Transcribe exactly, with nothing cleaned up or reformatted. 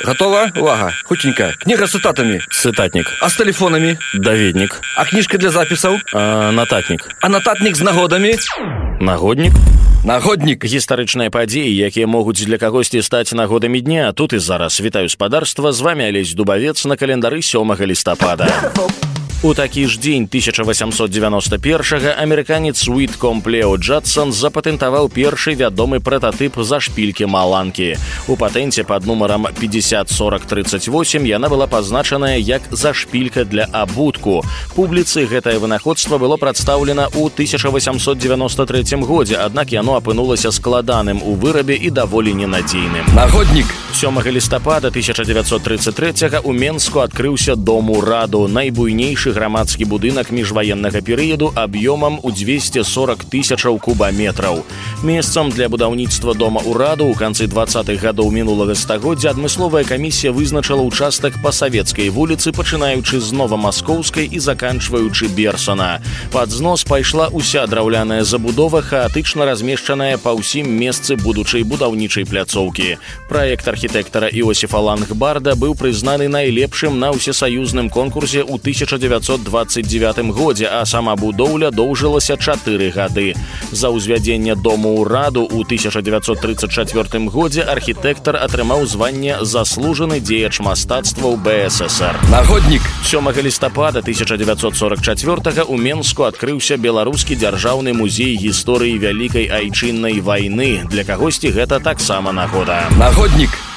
Готова? Увага. Хутенька. Книга с цитатами. Цытатнік. А с телефонами? Даведнік. А книжка для записаў? А, нататнік. А нататник с нагодами? Нагоднік. Нагодник. Гістарычныя падзеі, якія могуць для кагосьці стаць нагодамі дня. Тут і зараз. Вітаю спадарства. З вами Алесь Дубавец на календары сёмага лістапада. У такі ж дзень тысяча восемьсот девяносто первого амерыканец Уиткомб Лео Джадсон запатэнтаваў першы вядомы прататып зашпількі маланкі. У патэнце пад нумарам пятьдесят сорок тридцать восемь яна была пазначаная як зашпілька для абутку. Публіцы гэтае вынаходства было прадстаўлена ў тысяча восемьсот девяносто третьем годзе, аднак яно апынулася складаным у вырабе і даволі ненадзейным. Нагодник. сёмага лістапада тысяча девятьсот тридцать третьего у Менску адкрыўся дом ураду, найбуйнейшы грамадскі будынак міжваеннага перыяду аб'ёмам у двести сорок тысячаў кубаметраў. Месцам для будаўніцтва дома ураду ў канцы двадцатых гадоў мінулага стагоддзя адмысловая камісія вызначыла ўчастак па Савецкай вуліцы, пачынаючы з Новамаскоўскай і заканчваючы Берсана. Пад знос пайшла ўся драўляная забудова, хаатычна размешчаная па ўсім месцы будучай будаўнічай пляцоўкі. Праект архітэктара Іосіфа Лангбарда быў прызнаны найлепшым на ўсесаюзным конкурсе ў тысяча девятьсот двадцать девятым годзе, а сама будоўля доўжылася чатыры гады. За ўзвядзенне дому ураду ў тысяча девятьсот тридцать четвёртым годзе архітэктар атрымаў званне заслужаны дзеяч мастацтва ў бэ эс эс эр. Нагодник. сёмага лістапада тысяча девятьсот сорок четвёртого у Менску адкрыўся беларускі дзяржаўны музей гісторыі вялікай айчыннай вайны. Для кагосьці гэта таксама нагода. Нагодник.